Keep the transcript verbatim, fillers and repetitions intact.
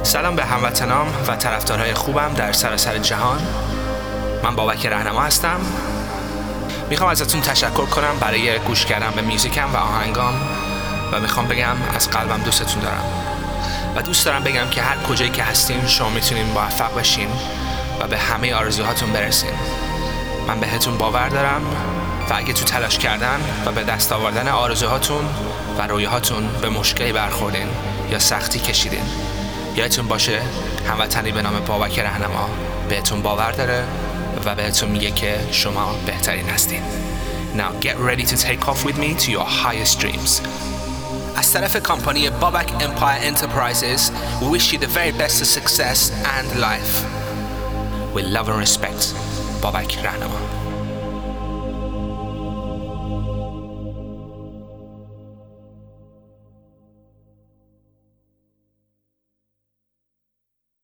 سلام به هموطنام و طرفدارهای خوبم در سراسر جهان. من بابک رهنما هستم. میخوام ازتون تشکر کنم برای گوش کردن به میوزیکم و آهنگام و میخوام بگم از قلبم دوستتون دارم و دوست دارم بگم که هر کجایی که هستین شما میتونین موفق بشین و به همه آرزوهاتون برسین. من بهتون باور دارم و اگه تو تلاش کردن و به دست آوردن آرزوهاتون و رویاهاتون به مشکلی برخوردین یا سختی کشیدین، یادتون باشه هموطنی به نام بابک رهنما بهتون باور داره و بهتون میگه که شما بهترین هستین. Now get ready to take off with me to your highest dreams. از طرف کمپانی بابک Empire Enterprises, we wish you the very best of success and life. With love and respect, بابک رهنما.